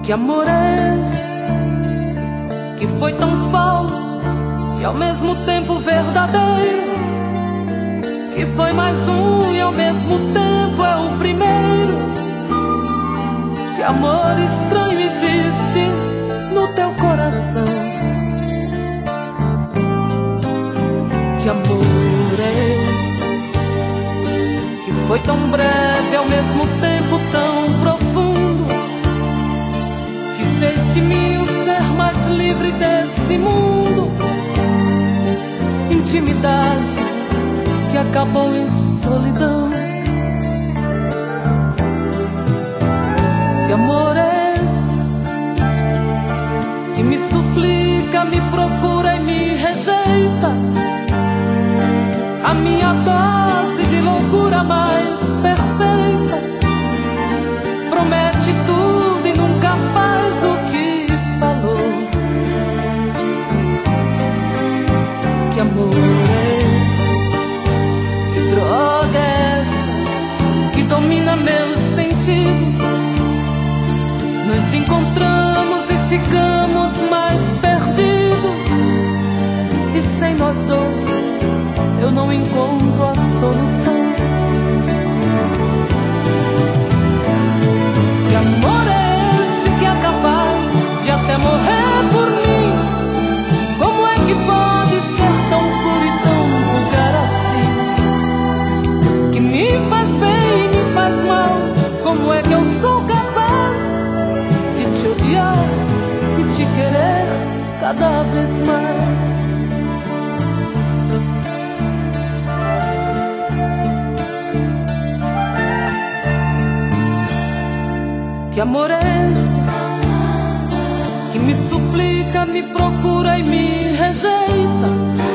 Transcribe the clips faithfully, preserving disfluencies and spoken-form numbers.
Que amor é esse que foi tão falso e ao mesmo tempo verdadeiro? Que foi mais um e ao mesmo tempo é o primeiro? Que amor estranho existe no teu coração? Que amor é esse que foi tão breve e ao mesmo tempo tão profundo? Que fez de mim o ser mais livre desse mundo? Intimidade que acabou em solidão. Que amor é esse que me suplica, me procura e me rejeita? A minha dose de loucura mais perfeita. Promete tudo e nunca faz o que falou. Que amor é esse? Que droga é essa que domina meus sentidos? Nos encontramos e ficamos mais perdidos, e sem nós dois eu não encontro a solução. Que amor é esse que é capaz de até morrer por mim? Como é que pode ser tão puro e tão vulgar assim? Que me faz bem e me faz mal. Como é que eu sou capaz de te odiar e te querer cada vez mais? Que amor é esse que me suplica, me procura e me rejeita?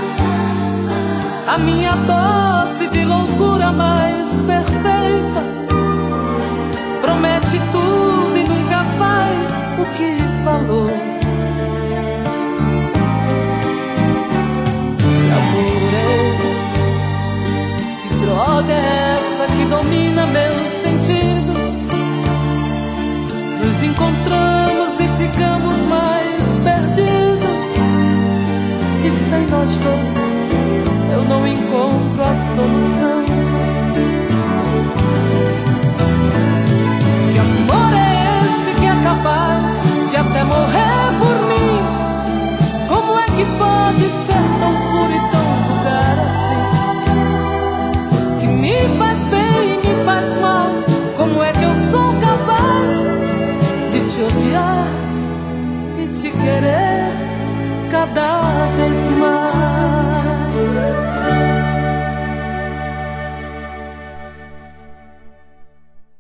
A minha dose de loucura mais perfeita. Promete tudo e nunca faz o que falou. Que amor é esse? Que droga é essa que domina meus sentidos? Nos encontramos e ficamos mais perdidos, e sem nós dois eu não encontro a solução. Que amor é esse que é capaz de até morrer por mim? Como é que pode ser tão puro e tão vulgar assim? Que me faz bem e me faz mal. Como é que eu sou capaz de te odiar e te querer cada vez